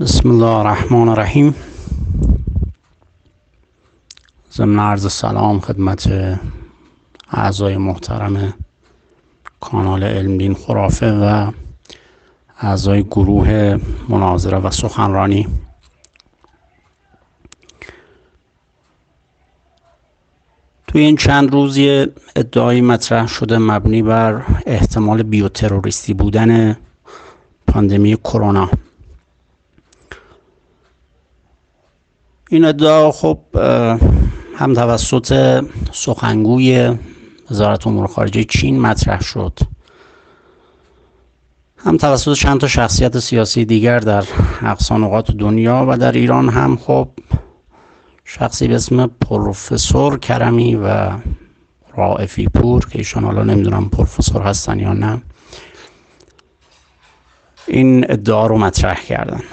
بسم الله الرحمن الرحیم. ضمن عرض سلام خدمت اعضای محترم کانال علمدین خرافه و اعضای گروه مناظره و سخنرانی. توی این چند روزی ادعای مطرح شده مبنی بر احتمال بیوتروریستی بودن پاندمی کرونا. این ادعا خب هم توسط سخنگوی وزارت امور خارجه چین مطرح شد، هم توسط چند تا شخصیت سیاسی دیگر در اقصا نقاط دنیا و در ایران هم خب شخصی به اسم پروفسور کرمی و رائفی پور که ایشان حالا نمیدونم پروفسور هستن یا نه، این ادعا رو مطرح کردن.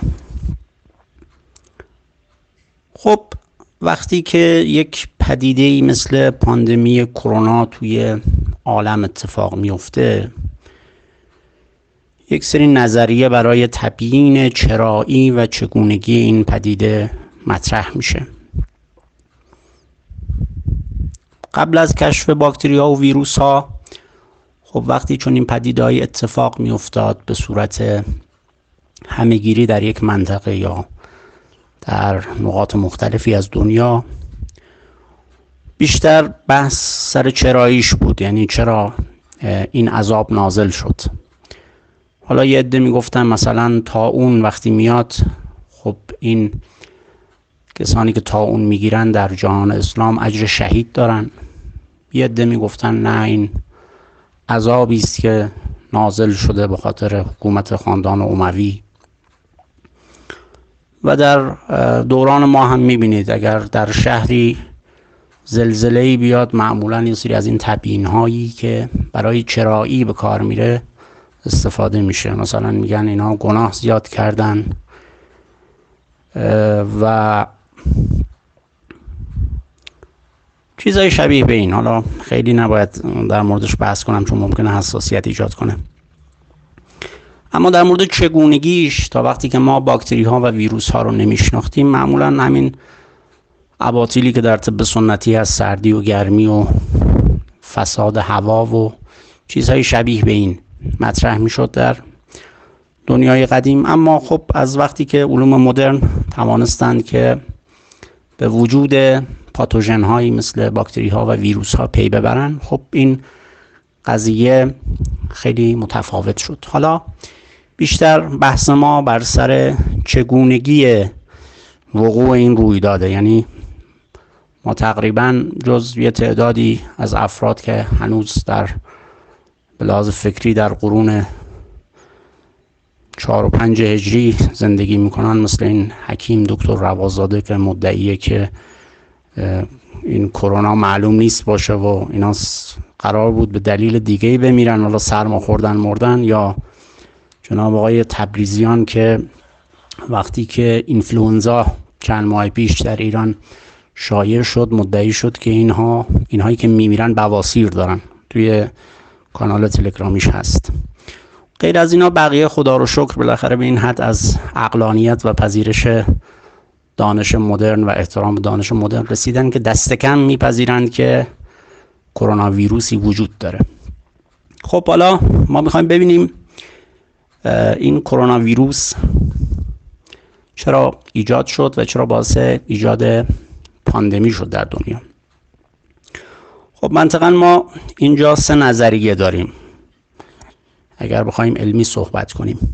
خب وقتی که یک پدیده‌ای مثل پاندمی کرونا توی عالم اتفاق میفته، یک سری نظریه برای تبیین چرایی و چگونگی این پدیده مطرح میشه. قبل از کشف باکتری‌ها و ویروس‌ها، خب وقتی چون این پدیده‌های اتفاق میافتاد به صورت همه‌گیری در یک منطقه یا در نقاط مختلفی از دنیا، بیشتر بحث سر چراییش بود، یعنی چرا این عذاب نازل شد. حالا یه عده میگفتن مثلا طاعون وقتی میاد، خب این کسانی که طاعون میگیرن در جهان اسلام اجر شهید دارن. یه عده میگفتن نه، این عذابی است که نازل شده به خاطر حکومت خاندان اموی. و در دوران ما هم میبینید اگر در شهری زلزله‌ای بیاد، معمولا این سری از این تبیین هایی که برای چرایی به کار میره استفاده میشه. مثلا میگن اینا گناه زیاد کردن و چیزای شبیه به این. حالا خیلی نباید در موردش بحث کنم چون ممکنه حساسیت ایجاد کنه. اما در مورد چگونگیش، تا وقتی که ما باکتری ها و ویروس ها رو نمیشناختیم، معمولا همین اباطیلی که در طب سنتی از سردی و گرمی و فساد هوا و چیزهای شبیه به این مطرح میشد در دنیای قدیم. اما خب از وقتی که علوم مدرن توانستند که به وجود پاتوژن هایی مثل باکتری ها و ویروس ها پی ببرن، خب این قضیه خیلی متفاوت شد. حالا بیشتر بحث ما بر سر چگونگی وقوع این رویداده، یعنی ما تقریبا جز یه تعدادی از افراد که هنوز در به لحاظ فکری در قرون 4 و 5 هجری زندگی میکنن، مثل این حکیم دکتر روازاده که مدعیه که این کرونا معلوم نیست باشه و اینا قرار بود به دلیل دیگه‌ای بمیرن، حالا سرما خوردن مردن. یا جناب آقای تبریزیان که وقتی که اینفلوئنزا چند ماه پیش در ایران شایع شد، مدعی شد که اینهایی که میمیرن بواسیر دارن. توی کانال تلگرامیش هست. غیر از اینا بقیه خدا رو شکر بالاخره به این حد از عقلانیت و پذیرش دانش مدرن و احترام دانش مدرن رسیدن که دست کم میپذیرند که کرونا ویروسی وجود داره. خب حالا ما میخوایم ببینیم این کرونا ویروس چرا ایجاد شد و چرا باعث ایجاد پاندمی شد در دنیا. خب منطقاً ما اینجا 3 نظریه داریم اگر بخوایم علمی صحبت کنیم.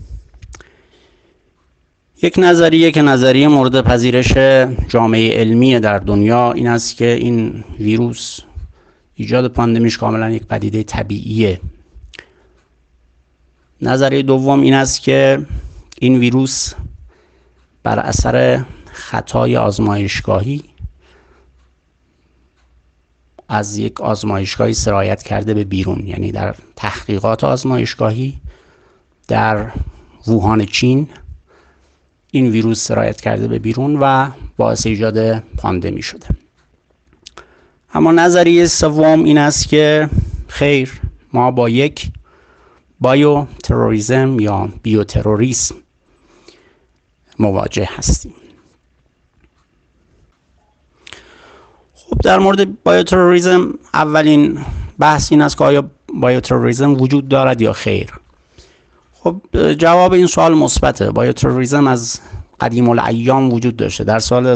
یک نظریه که نظریه مورد پذیرش جامعه علمی در دنیا این است که این ویروس ایجاد پاندمیش کاملا یک پدیده طبیعیه. نظریه دوم این است که این ویروس بر اثر خطای آزمایشگاهی از یک آزمایشگاهی سرایت کرده به بیرون، یعنی در تحقیقات آزمایشگاهی در ووهان چین این ویروس سرایت کرده به بیرون و باعث ایجاد پاندمی شده. اما نظریه سوم این است که خیر، ما با یک بایو تروریسم یا بیوتروریسم مواجه هستیم. خب در مورد بایوتروریسم اولین بحث این است که آیا بایوتروریسم وجود دارد یا خیر. خب جواب این سوال مثبته. بایوتروریسم از قدیم الایام وجود داشته. در سال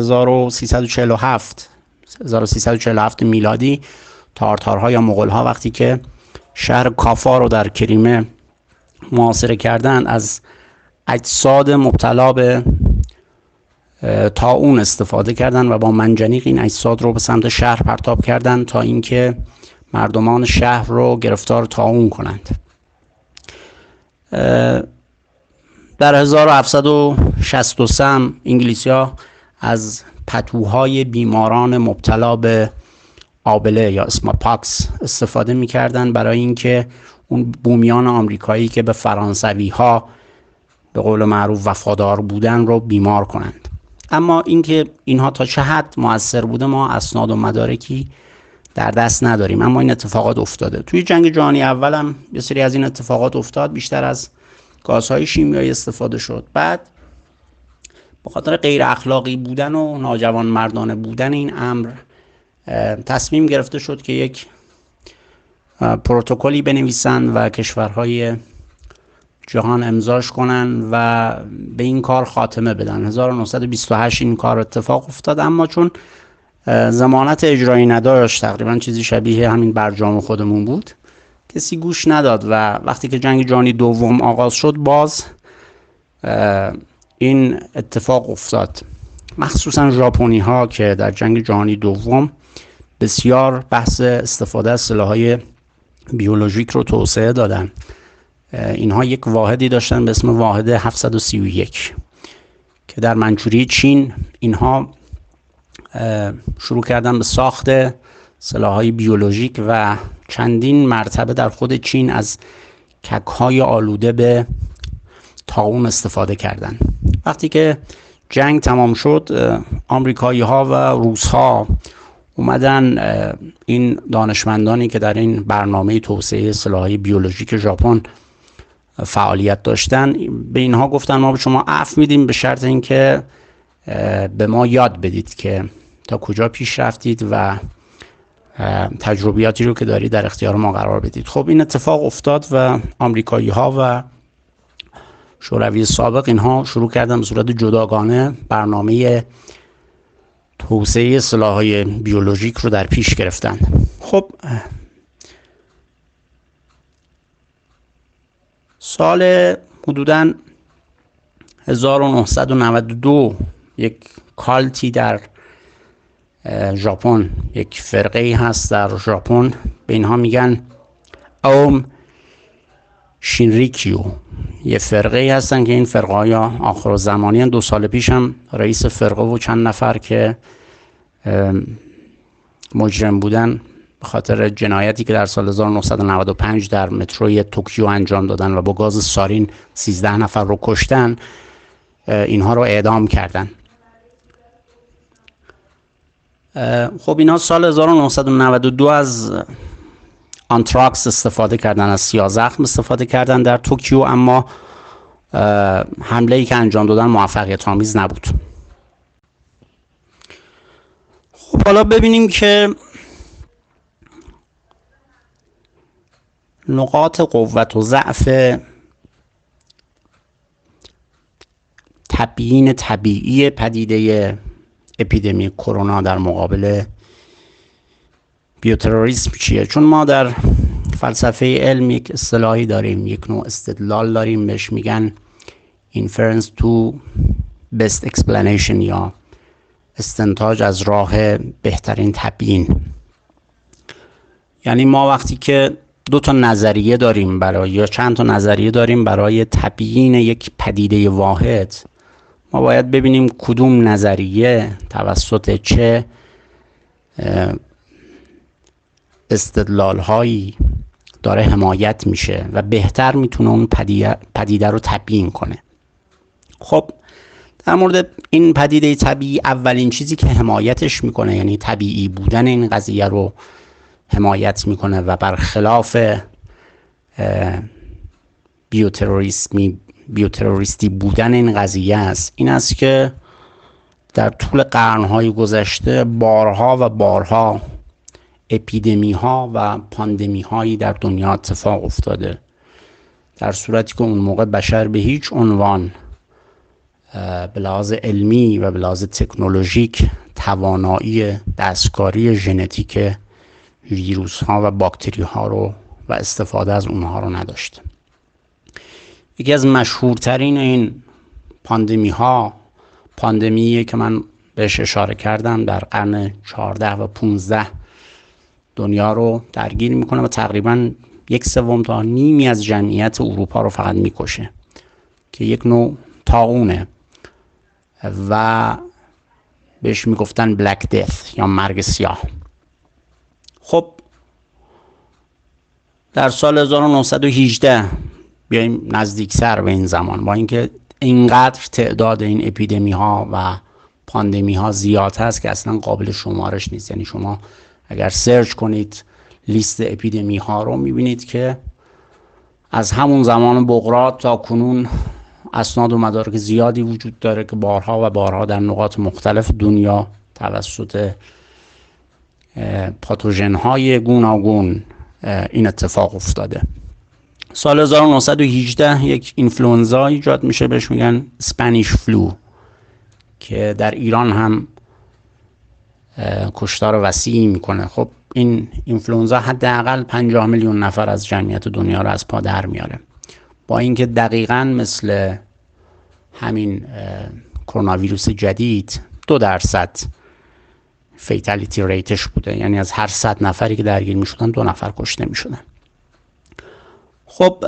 1347 میلادی تارتارها یا مغول‌ها وقتی که شهر کافا رو در کریمه محاصره کردن، از اجساد مبتلا به طاعون استفاده کردن و با منجنیق این اجساد رو به سمت شهر پرتاب کردن تا اینکه مردمان شهر رو گرفتار طاعون کنند. در 1763 انگلیسی‌ها از پتوهای بیماران مبتلا به آبله یا اسماپاکس استفاده می‌کردند برای اینکه اون بومیان آمریکایی که به فرانسوی‌ها به قول معروف وفادار بودن رو بیمار کنند. اما اینکه اینها تا چه حد مؤثر بوده ما اسناد و مدارکی در دست نداریم، اما این اتفاقات افتاده. توی جنگ جهانی اول هم یه سری از این اتفاقات افتاد، بیشتر از گازهای شیمیایی استفاده شد. بعد به خاطر غیر اخلاقی بودن و ناجوان مردانه بودن این امر تصمیم گرفته شد که یک پروتکلی بنویسن و کشورهای جهان امضاش کنن و به این کار خاتمه بدن. 1928 این کار اتفاق افتاد، اما چون ضمانت اجرایی نداشت، تقریبا چیزی شبیه همین برجام خودمون بود، کسی گوش نداد و وقتی که جنگ جهانی دوم آغاز شد باز این اتفاق افتاد. مخصوصا ژاپنی ها که در جنگ جهانی دوم بسیار بحث استفاده از سلاح‌های بیولوژیک رو توسعه دادن. اینها یک واحدی داشتن به اسم واحد 731 که در منچوری چین اینها شروع کردن به ساخت سلاح‌های بیولوژیک و چندین مرتبه در خود چین از کک‌های آلوده به طاعون استفاده کردن. وقتی که جنگ تمام شد، آمریکایی‌ها و روس‌ها اومدن این دانشمندانی که در این برنامه توسعه سلاح‌های بیولوژیک ژاپن فعالیت داشتن به اینها گفتن ما به شما عفو میدیم به شرط اینکه به ما یاد بدید که تا کجا پیش رفتید و تجربیاتی رو که دارید در اختیار ما قرار بدید. خب این اتفاق افتاد و آمریکایی‌ها و شوروی سابق اینها شروع کردن به صورت جداگانه برنامه توسعه سلاح‌های بیولوژیک رو در پیش گرفتن. خب سال حدوداً 1992 یک کالتی در ژاپن، یک فرقه‌ای هست در ژاپن به اینها میگن اوم شینریکیو. یه فرقه‌ای هستن که این فرقه‌های آخرالزمانی هستن. 2 سال پیش هم رئیس فرقه و چند نفر که مجرم بودن به خاطر جنایتی که در سال 1995 در متروی توکیو انجام دادن و با گاز سارین 13 نفر رو کشتن، اینها رو اعدام کردن. خب اینا سال 1992 از آنتراکس استفاده کردن، از سیاه‌زخم استفاده کردن در توکیو، اما حمله‌ای که انجام دادن موفقیت آمیز نبود. خب حالا ببینیم که نقاط قوت و ضعف تبیین طبیعی پدیده اپیدمی کرونا در مقابل بیوتروریسم چیه؟ چون ما در فلسفه علم یک اصطلاحی داریم، یک نوع استدلال داریم، بهش میگن inference to best explanation یا استنتاج از راه بهترین تبیین. یعنی ما وقتی که 2 تا نظریه داریم یا چند تا نظریه داریم برای تبیین یک پدیده واحد، ما باید ببینیم کدوم نظریه توسط چه استدلال هایی داره حمایت میشه و بهتر میتونه اون پدیده رو تبیین کنه. خب در مورد این پدیده طبیعی اولین چیزی که حمایتش میکنه، یعنی طبیعی بودن این قضیه رو حمایت میکنه و برخلاف بیوتروریسمی بیوتروریستی بودن این قضیه است این است که در طول قرنهای گذشته بارها و بارها اپیدمی ها و پاندمی هایی در دنیا اتفاق افتاده، در صورتی که اون موقع بشر به هیچ عنوان به لحاظ علمی و به لحاظ تکنولوژیک توانایی دستکاری ژنتیک ویروس ها و باکتری ها رو و استفاده از اونها رو نداشت. یکی از مشهورترین این پاندمی ها پاندمیه که من بهش اشاره کردم، در قرن 14 و 15 دنیا رو درگیر میکنه و تقریبا 1/3 تا نیمی از جمعیت اروپا رو فقط میکشه که یک نوع طاعونه و بهش میگفتن بلک دث یا مرگ سیاه. خب در سال 1918 بیایم نزدیکتر به این زمان، با اینکه اینقدر تعداد این اپیدمی ها و پاندمی ها زیاد هست که اصلا قابل شمارش نیست، یعنی شما اگر سرچ کنید لیست اپیدمی ها رو میبینید که از همون زمان بقراط تا کنون اسناد و مدارک زیادی وجود داره که بارها و بارها در نقاط مختلف دنیا توسط پاتوژن های گوناگون این اتفاق افتاده. سال 1918 یک اینفلوئنزا ایجاد میشه بهش میگن اسپانیش فلو که در ایران هم کشتار وسیعی میکنه. خب این اینفلوئنزا حداقل 50 میلیون نفر از جمعیت دنیا رو از پا در میاره، با اینکه دقیقاً مثل همین کرونا ویروس جدید 2% فیتالیتی ریتش بوده، یعنی از هر 100 نفری که درگیر میشدن 2 نفر کشته میشدن. خب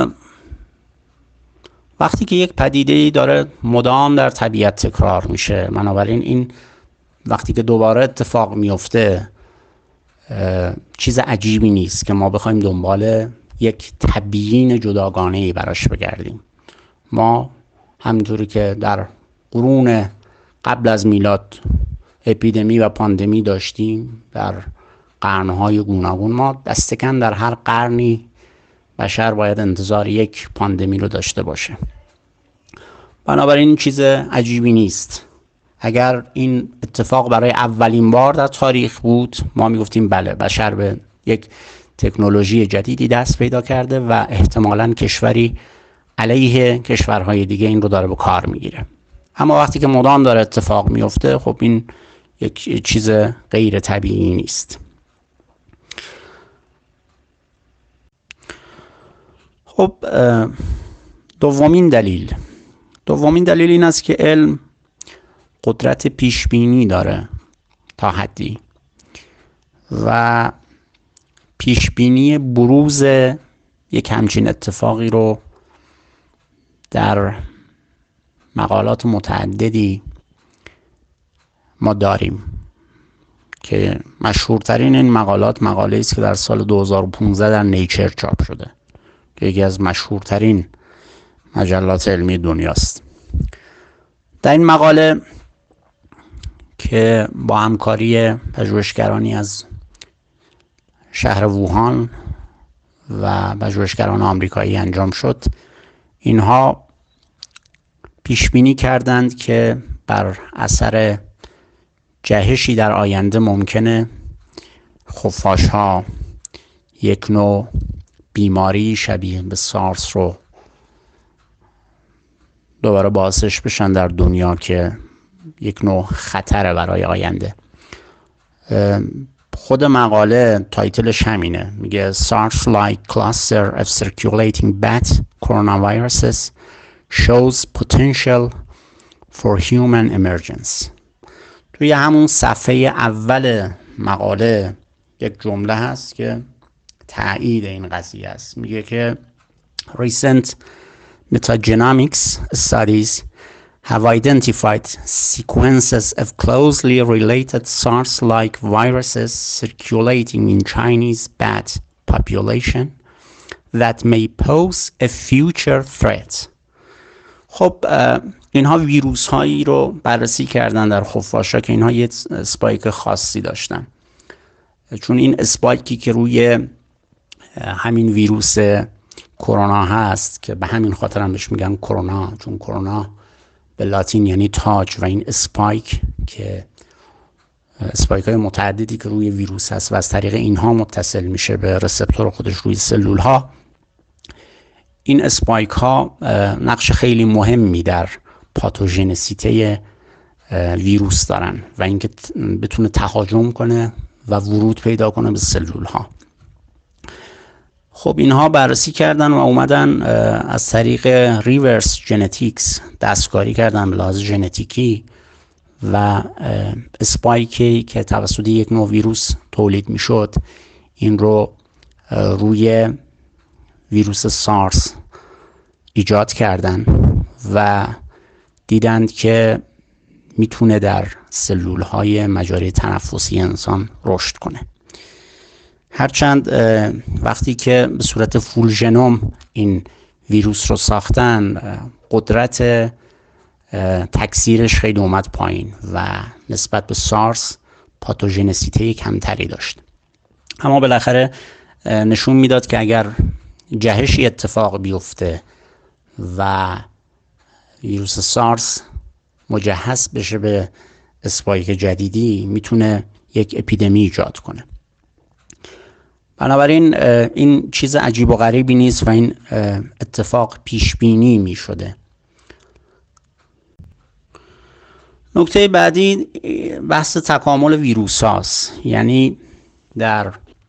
وقتی که یک پدیده‌ای داره مدام در طبیعت تکرار میشه، بنابراین این وقتی که دوباره اتفاق میفته چیز عجیبی نیست که ما بخوایم دنبال یک تبیین جداگانه‌ای براش بگردیم. ما همونطوری که در قرون قبل از میلاد اپیدمی و پاندمی داشتیم در قرن‌های گوناگون، ما دستکم در هر قرنی بشر باید انتظار یک پاندمی رو داشته باشه. بنابراین چیز عجیبی نیست. اگر این اتفاق برای اولین بار در تاریخ بود ما میگفتیم بله، بشر به یک تکنولوژی جدیدی دست پیدا کرده و احتمالاً کشوری علیه کشورهای دیگه این رو داره به کار میگیره. اما وقتی که مدام داره اتفاق میفته، خب این یک چیز غیر طبیعی نیست. خب دومین دلیل این است که علم قدرت پیش بینی داره تا حدی و پیش بینی بروز یک همچین اتفاقی رو در مقالات متعددی ما داریم که مشهورترین این مقالات مقاله است که در سال 2015 در نیچر چاپ شده که یکی از مشهورترین مجلات علمی دنیاست. در این مقاله که با همکاری پژوهشگرانی از شهر ووهان و پژوهشگران آمریکایی انجام شد، اینها پیش بینی کردند که بر اثر جهشی در آینده ممکنه خفاش‌ها یک نوع بیماری شبیه به سارس رو دوباره بازش بشن در دنیا که یک نوع خطره برای آینده. خود مقاله تایتلش همینه، میگه SARS-like cluster of circulating bat coronaviruses shows potential for human emergence. توی همون صفحه اول مقاله یک جمله هست که تایید این قضیه است. میگه که recent metagenomics studies have identified sequences of closely related SARS-like viruses circulating in Chinese bat population that may pose a future threat. خب اینها ویروس هایی رو بررسی کردن در خفاش‌ها که اینها یه اسپایک خاصی داشتن، چون این اسپایکی که روی همین ویروس کرونا هست که به همین خاطر هم بهش میگن کرونا، چون کرونا به لاتین یعنی تاج، و این اسپایک که اسپایک های متعددی که روی ویروس هست و از طریق اینها متصل میشه به رسپتور خودش روی سلول ها، این اسپایک ها نقش خیلی مهمی در پاتوژنسیته ویروس دارن و اینکه بتونه تهاجم کنه و ورود پیدا کنه به سلول ها. خب اینها بررسی کردن و اومدن از طریق ریورس ژنتیکس دستکاری کردن به لحاظ ژنتیکی و اسپایکی که توسط یک نوع ویروس تولید میشد این رو روی ویروس سارس ایجاد کردن و دیدند که میتونه در سلول های مجاری تنفسی انسان رشد کنه. هرچند وقتی که به صورت فول ژنوم این ویروس رو ساختن، قدرت تکثیرش خیلی اومد پایین و نسبت به سارس پاتوژنسیته کمتری داشت. اما بالاخره نشون میداد که اگر جهشی اتفاق بیفته و ویروس سارس مجهز بشه به اسپایک جدیدی، میتونه یک اپیدمی ایجاد کنه. بنابراین این چیز عجیب و غریبی نیست و این اتفاق پیش بینی می شده. نکته بعدی بحث تکامل ویروس هاست. یعنی در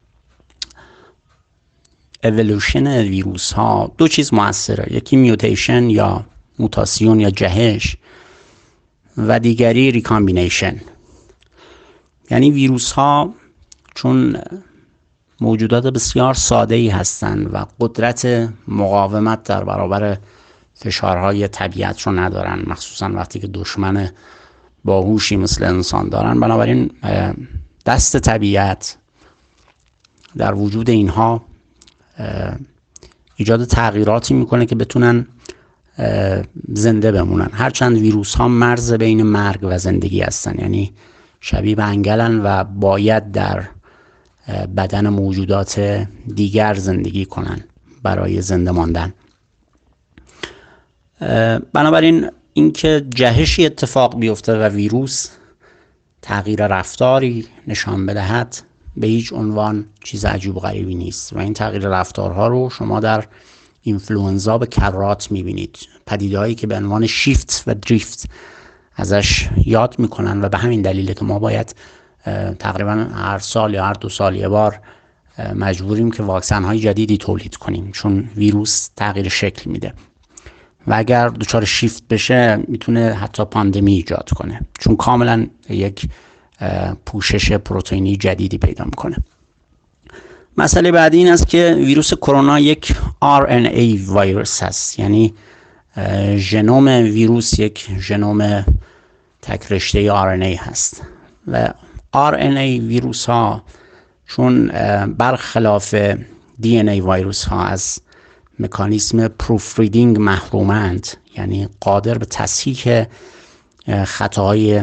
اِوولوشن ویروس ها دو چیز موثره، یکی میوتیشن یا موتاسیون یا جهش و دیگری ریکامبینیشن. یعنی ویروس ها چون موجودات بسیار ساده‌ای هستند و قدرت مقاومت در برابر فشارهای طبیعت رو ندارن، مخصوصا وقتی که دشمن باهوشی مثل انسان دارن. بنابراین دست طبیعت در وجود اینها ایجاد تغییراتی میکنه که بتونن زنده بمونن. هرچند ویروس ها مرز بین مرگ و زندگی هستن، یعنی شبیه به انگلن و باید در بدن موجودات دیگر زندگی کنن برای زنده ماندن. بنابراین اینکه جهشی اتفاق بیفته و ویروس تغییر رفتاری نشان بدهد به هیچ عنوان چیز عجیب و غریبی نیست و این تغییر رفتارها رو شما در اینفلوئنزا به کرات میبینید، پدیده‌هایی که به عنوان شیفت و دریفت ازش یاد میکنن و به همین دلیله که ما باید تقریبا هر سال یا هر 2 سال یه بار مجبوریم که واکسن های جدیدی تولید کنیم، چون ویروس تغییر شکل میده و اگر دچار شیفت بشه میتونه حتی پاندمی ایجاد کنه، چون کاملا یک پوشش پروتئینی جدیدی پیدا میکنه. مسئله بعدی این است که ویروس کرونا یک RNA ویروس هست، یعنی ژنوم ویروس یک ژنوم تک رشته RNA هست و RNA ویروس ها چون برخلاف DNA ویروس ها از مکانیسم پروف ریدینگ محرومند، یعنی قادر به تصحیح خطاهای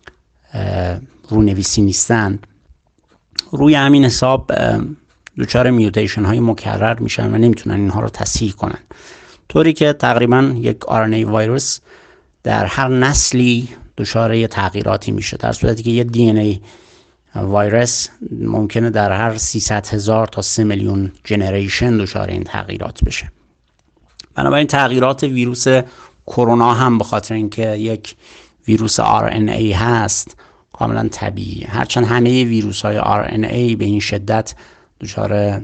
رونویسی نیستند، روی همین حساب دچار میوتیشن های مکرر میشن و نمیتونن اینها رو تصحیح کنن، طوری که تقریبا یک RNA ویروس در هر نسلی دچار یه تغییراتی میشه، در صورتی که یه DNA ویروس ممکنه در هر 300,000 تا 3 میلیون جنریشن دچار این تغییرات بشه. بنابراین تغییرات ویروس کرونا هم به خاطر اینکه یک ویروس RNA هست کاملا طبیعی، هرچند همه ویروس های RNA به این شدت دچار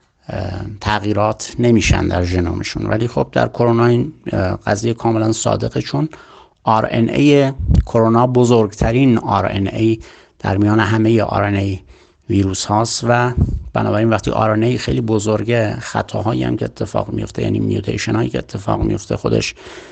تغییرات نمیشن در ژنومشون، ولی خب در کرونا این قضیه کاملا صادقه، چون RNA کرونا بزرگترین RNA در میان همه RNA ویروس هاست و بنابراین وقتی RNA خیلی بزرگه، خطاهایی هم که اتفاق میفته، یعنی میوتیشن هایی که اتفاق میفته، خودش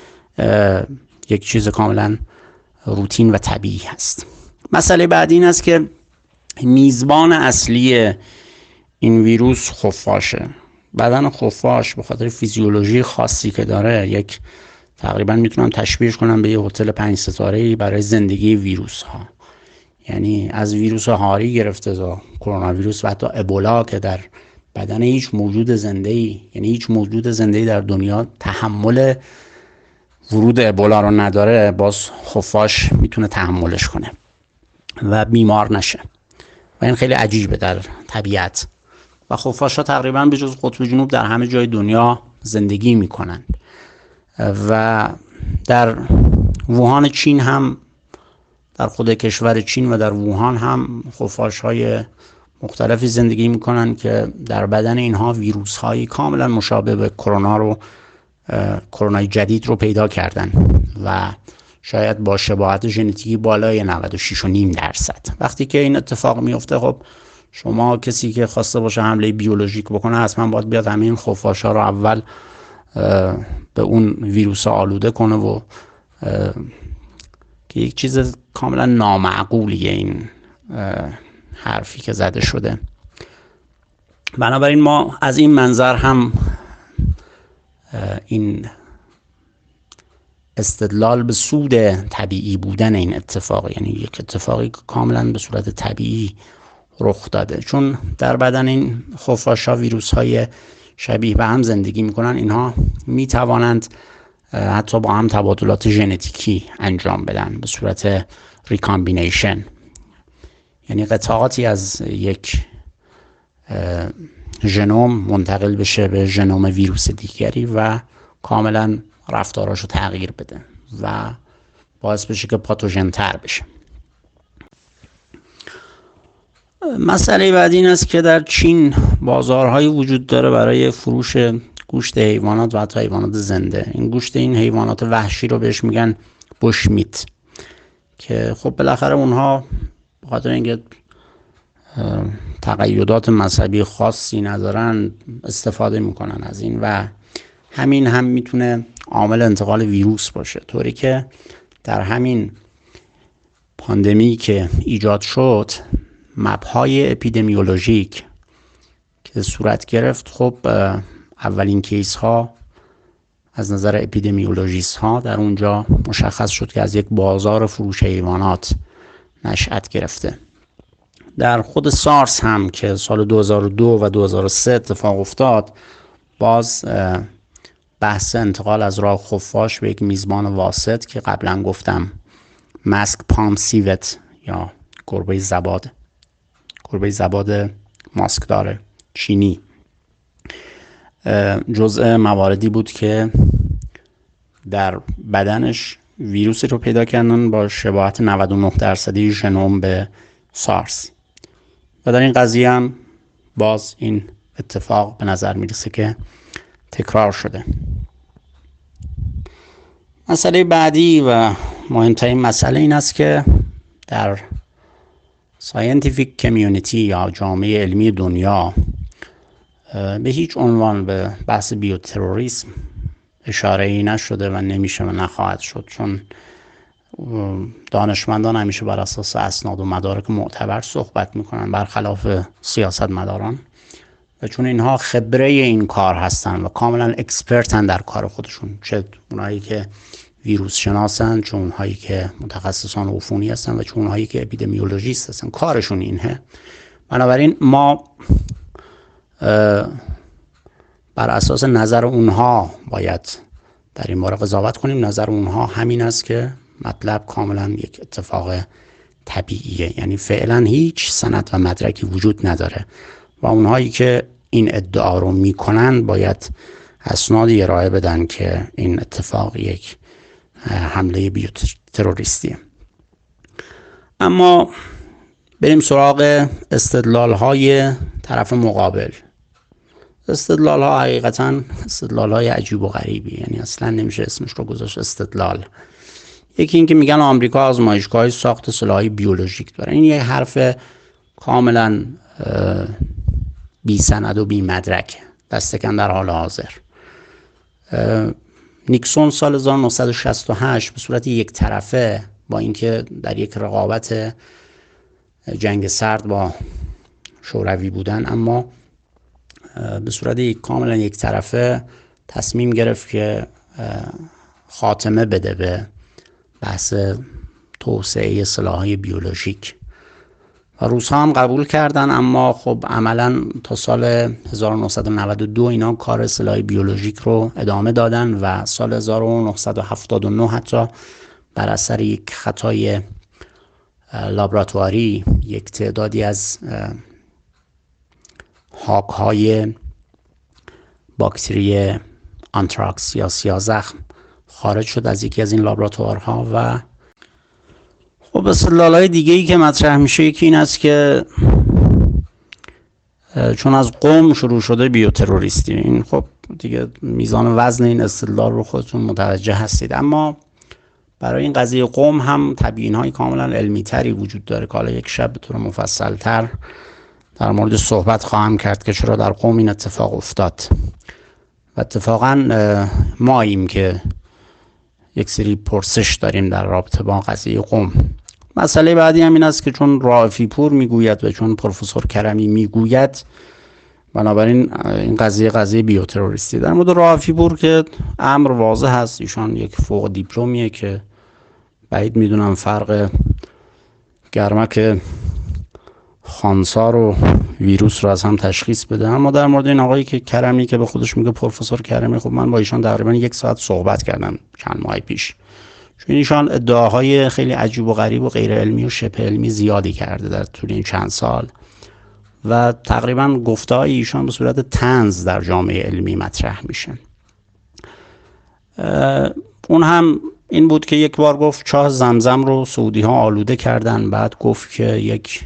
یک چیز کاملا روتین و طبیعی هست. مسئله بعدی این است که میزبان اصلی این ویروس خفاشه. بدن خفاش به خاطر فیزیولوژی خاصی که داره، یک تقریبا میتونم تشبیهش کنم به یه هتل 5 ستاره‌ای برای زندگی ویروس ها. یعنی از ویروس هاری گرفته تا کرونا ویروس و حتی ابولا که در بدن هیچ موجود زنده‌ای، یعنی هیچ موجود زنده‌ای در دنیا تحمل ورود ابولا رو نداره، باز خفاش میتونه تحملش کنه و بیمار نشه و این خیلی عجیبه در طبیعت. و خفاش‌ها تقریبا به جز قطب جنوب در همه جای دنیا زندگی میکنن و در ووهان چین هم، در خود کشور چین و در ووهان هم خفاش‌های مختلفی زندگی میکنن که در بدن اینها ویروس‌های کاملا مشابه به کرونای جدید رو پیدا کردن و شاید با شباهت ژنتیکی بالای 96.5%. وقتی که این اتفاق میفته، خب شما کسی که خواسته باشه حمله بیولوژیک بکنه حتما باید بیاد همه این خفاش‌ها رو اول به اون ویروس آلوده کنه و که یک چیز کاملا نامعقولیه این حرفی که زده شده. بنابراین ما از این منظر هم این استدلال به سود طبیعی بودن این اتفاق، یعنی یک اتفاقی کاملا به صورت طبیعی رخ داده، چون در بدن این خفاش‌ها ویروس‌های شبیه به هم زندگی میکنن. اینها میتوانند حتی با هم تبادلات ژنتیکی انجام بدن به صورت ریکامبینیشن، یعنی قطعاتی از یک ژنوم منتقل بشه به ژنوم ویروس دیگری و کاملا رفتاراشو تغییر بده و باعث بشه که پاتوژن تر بشه. مسئله بعدی این است که در چین بازارهایی وجود داره برای فروش گوشت حیوانات و حتی حیوانات زنده. این گوشت این حیوانات وحشی رو بهش میگن بوش میت، که خب بالاخره اونها به خاطر اینکه تقیدات مذهبی خاصی ندارن استفاده میکنن از این و همین هم میتونه عامل انتقال ویروس باشه، طوری که در همین پاندمی که ایجاد شد مپ‌های اپیدمیولوژیک که صورت گرفت، خب اولین کیس ها از نظر اپیدمیولوژیست ها در اونجا مشخص شد که از یک بازار فروش حیوانات نشأت گرفته. در خود سارس هم که سال 2002 و 2003 اتفاق افتاد، باز بحث انتقال از راه خفاش به یک میزبان واسط که قبلا گفتم ماسک پام سیوت یا گربه زباد ماسک داره چینی، جزء مواردی بود که در بدنش ویروسی رو پیدا کردن با شباهت 99% ژنوم به سارس و در این قضیه هم باز این اتفاق به نظر میرسه که تکرار شده. مسئله بعدی و مهمترین مسئله این است که در ساینتیفیک کمیونیتی یا جامعه علمی دنیا به هیچ عنوان به بحث بیوتروریسم اشاره‌ای نشده و نمیشه و نخواهد شد، چون دانشمندان همیشه بر اساس اسناد و مدارک معتبر صحبت میکنن برخلاف سیاستمداران، و چون اینها خبره این کار هستن و کاملا اکسپرتن در کار خودشون، چه اونایی که ویروس شناسن، چون اونهایی که متخصصان عفونی هستن و چون اونهایی که اپیدمیولوژیست هستن، کارشون اینه. بنابراین ما بر اساس نظر اونها باید در این باره قضاوت کنیم. نظر اونها همین است که مطلب کاملا یک اتفاق طبیعیه، یعنی فعلا هیچ سند و مدرکی وجود نداره و اونهایی که این ادعا رو میکنن باید اسنادی ارائه بدن که این اتفاق یک حمله بیوتروریستیه. اما بریم سراغ استدلال های طرف مقابل. استدلال ها حقیقتا استدلال های عجیب و غریبی، یعنی اصلا نمیشه اسمش رو گذاشت استدلال. یکی این که میگن آمریکا آزمایشگاه ساخت سلاح‌های بیولوژیک داره. این یه حرف کاملا بی سند و بی مدرک، دستکن در حال حاضر. نیکسون سال 1968 به صورت یک طرفه، با اینکه در یک رقابت جنگ سرد با شوروی بودن، اما به صورت کاملا یک طرفه تصمیم گرفت که خاتمه بده به بحث توسعه سلاح‌های بیولوژیک و روس‌ها هم قبول کردن، اما خب عملا تا سال 1992 اینا کار سلاح بیولوژیک رو ادامه دادن و سال 1979 حتی بر اثر یک خطای لابراتواری یک تعدادی از هاک‌های باکتری آنتراکس یا سیاه‌زخم خارج شد از یکی از این لابراتوارها. و خب استدلال‌های دیگه‌ای که مطرح میشه یکی این است که چون از قم شروع شده بیوتروریستی. این خب دیگه میزان وزن این استدلال رو خودتون متوجه هستید، اما برای این قضیه قم هم تبیین‌های کاملا علمی تری وجود داره که حالا یک شب به طور مفصل‌تر در مورد صحبت خواهم کرد که چرا در قم این اتفاق افتاد. و اتفاقا ماییم که یک سری پرسش داریم در رابطه با قضیه قم. مسئله بعدی هم این است که چون رائفی پور میگوید و چون پروفسور کرمی میگوید، بنابراین این قضیه بیوتروریستی. در مورد رائفی پور که امر واضح هست، ایشان یک فوق دیپلمیه که بعید میدونم فرق گرمک خانسار و ویروس رو از هم تشخیص بده. اما در مورد این آقایی که کرمی که به خودش میگه پروفسور کرمی، خب من با ایشان تقریبا 1 ساعت صحبت کردم چند ماه پیش، چون ایشان ادعاهای خیلی عجیب و غریب و غیر علمی و شبه علمی زیادی کرده در طول این چند سال و تقریبا گفته‌های ایشان به صورت طنز در جامعه علمی مطرح میشه. اون هم این بود که یک بار گفت چاه زمزم رو سعودی ها آلوده کردن، بعد گفت که یک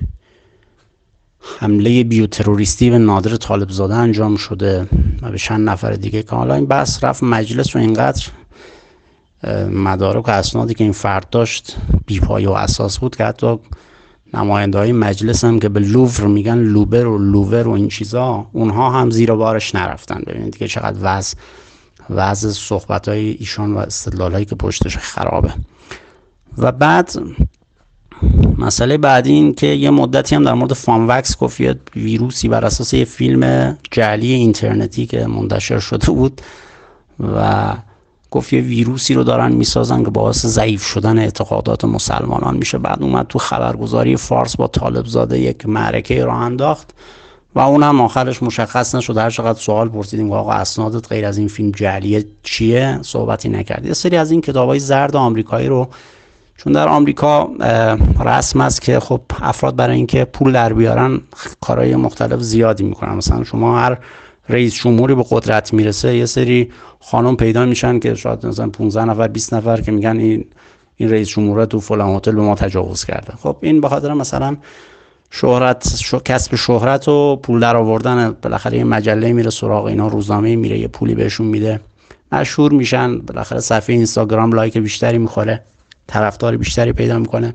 حمله بیوتروریستی به نادر طالبزاده انجام شده و به چند نفر دیگه، که حالا این بحث رفت مجلس و اینقدر مدارک و اسنادی که این فرد داشت بی‌پایه و اساس بود که حتی نماینده‌های مجلس هم که به لوور میگن لوبر و لوور و این چیزا، اونها هم زیر بارش نرفتن. ببینید که چقدر وضع صحبت‌های ایشان و استدلال‌هایی که پشتش خرابه. و بعد مسئله بعدی این که یه مدتی هم در مورد فانوکس گفت، یه ویروسی بر اساس یه فیلم جعلی اینترنتی که منتشر شده بود و گفت یه ویروسی رو دارن میسازن که باعث ضعیف شدن اعتقادات مسلمانان میشه. بعد اومد تو خبرگزاری فارس با طالبزاده یک معرکه راه انداخت و اونم آخرش مشخص نشد. هر چقدر سوال پرسیدیم آقا اسنادت غیر از این فیلم جعلی چیه، صحبتی نکرد. یه سری از این کتابای زرد آمریکایی رو، چون در آمریکا رسم است که خب افراد برای اینکه پول در بیارن کارهای مختلف زیادی میکنن. مثلا شما هر رئیس جمهوری به قدرت میرسه یه سری خانم پیدا میشن که شاید مثلا 15 نفر 20 نفر که میگن این رئیس جمهور تو فلان هتل به ما تجاوز کرده. خب این به خاطر مثلا کسب شهرت و پول در آوردن، بالاخره یه مجله میره سراغ اینا، روزنامه میره یه پولی بهشون میده، مشهور میشن، بالاخره صفحه اینستاگرام لایک بیشتری میخوره، طرفدار بیشتری پیدا میکنه.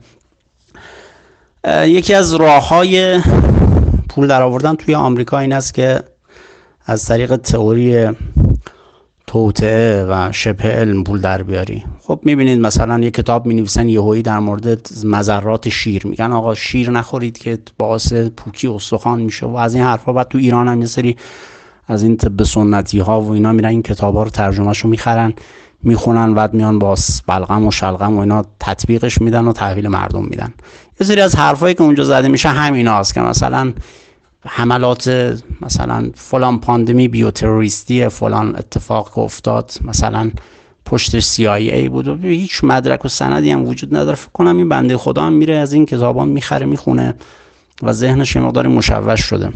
یکی از راههای پول در آوردن توی آمریکا این است که از طریق تئوری توطئه و شبه علم پول در بیاری. خب میبینید مثلا یک کتاب مینویسن یهویی در مورد مضرات شیر، میگن آقا شیر نخورید که باعث پوکی استخوان میشه و از این حرفا. بعد تو ایران هم یه سری از این طب سنتی ها و اینا میرن این کتابا رو ترجمهشو میخرن میخونن، بعد میان با بلغم و شلغم و اینا تطبیقش میدن و تحویل مردم میدن. یه سری از حرفایی که اونجا زده میشه همیناست که مثلا حملات مثلا فلان پاندمی بیوتروریستی، فلان اتفاق که افتاد مثلا پشتش CIA بود و هیچ مدرک و سندی هم وجود نداره. فکر کنم این بنده خدا هم میره از این کتابا میخره میخونه و ذهنش یه مقدار مشوش شده.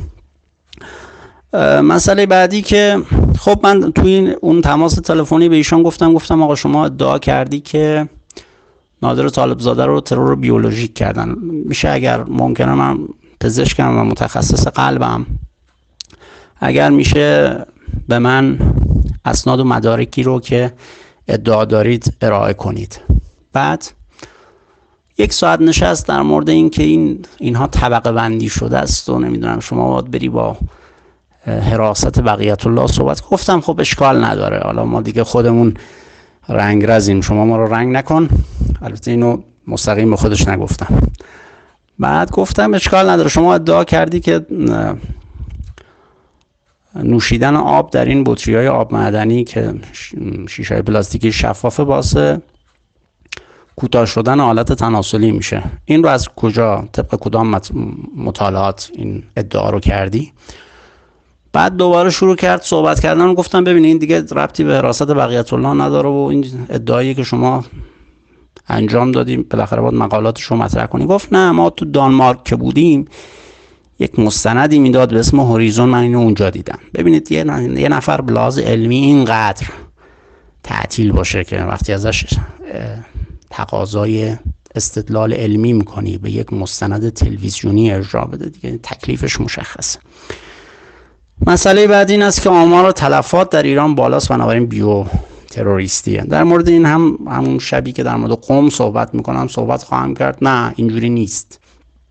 مسئله بعدی که خب من توی اون تماس تلفنی به ایشان گفتم آقا شما ادعا کردی که نادر طالبزاده رو ترور بیولوژیک کردن، میشه اگر ممکنه، من پزشکم و متخصص قلبم، اگر میشه به من اسناد و مدارکی رو که ادعا دارید ارائه کنید. بعد 1 ساعت نشست در مورد این که اینها طبقه بندی شده است و نمیدونم شما باید بری با حراست بقیت الله صحبت. گفتم خب اشکال نداره، حالا ما دیگه خودمون رنگرزیم، شما ما رو رنگ نکن. البته اینو مستقیم به خودش نگفتم. بعد گفتم اشکال نداره، شما ادعا کردی که نوشیدن آب در این بطری‌های آب معدنی که شیشه پلاستیکی شفافه باعث کوتاه شدن حالت تناسلی میشه. این رو از کجا، طبق کدام مطالعات این ادعا رو کردی؟ بعد دوباره شروع کرد صحبت کردن و گفتم ببینید این دیگه ربطی به حراست بقیت الله نداره و این ادعایی که شما انجام دادیم بالاخره باید مقالاتش رو مطرح کنی. گفت نه، ما تو دانمارک که بودیم یک مستندی میداد به اسم هوریزون، من اینو اونجا دیدم. ببینید یه نفر به لحاظ علمی اینقدر تعطیل باشه که وقتی ازش تقاضای استدلال علمی میکنی به یک مستند تلویزیونی ارجاع بده، دیگه تکلیفش مشخصه. مسئله بعد این است که آمار تلفات در ایران بالاست، بنابراین بیو تروریستیه. در مورد این همون شبی که در مورد قم صحبت میکنم صحبت خواهم کرد. نه، اینجوری نیست.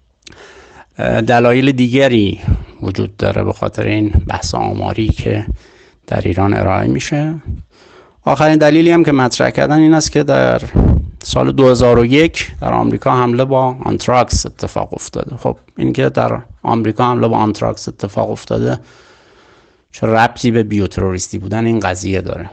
دلایل دیگری وجود داره به خاطر این بحث آماری که در ایران ارائه میشه. آخرین دلیلی هم که مطرح کردن این است که در سال 2001 در آمریکا حمله با آنتراکس اتفاق افتاده. خب این که در آمریکا حمله با آنتراکس اتفاق افتاده چه ربطی به بیوتروریستی بودن این قضیه داره؟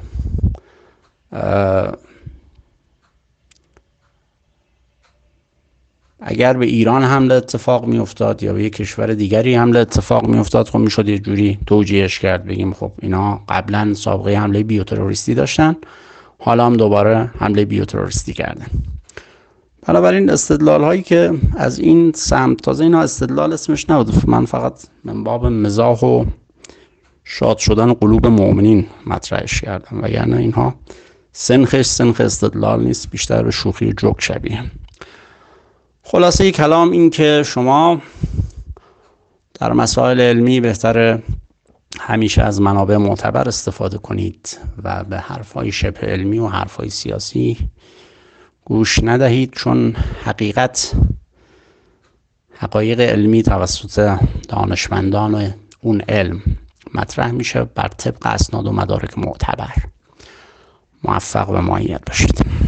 اگر به ایران حمله اتفاق می افتاد یا به یک کشور دیگری حمله اتفاق می افتاد، خب می شد یه جوری توجیهش کرد، بگیم خب اینا قبلا سابقه حمله بیوتروریستی داشتن، حالا هم دوباره حمله بیوتروریستی کردن. بنابراین استدلال هایی که از این سمت، تازه اینا استدلال اسمش نبود، من فقط من باب مزاح و شاد شدن قلوب مؤمنین مطرحش کردم، وگرنه اینها سنخ استدلال نیست، بیشتر به شوخی جوک شبیه. خلاصه کلام این که شما در مسائل علمی بهتره همیشه از منابع معتبر استفاده کنید و به حرفای شبه علمی و حرفای سیاسی گوش ندهید، چون حقایق علمی توسط دانشمندان اون علم مطرح میشه بر طبق اسناد و مدارک معتبر. موفق و مؤید باشید.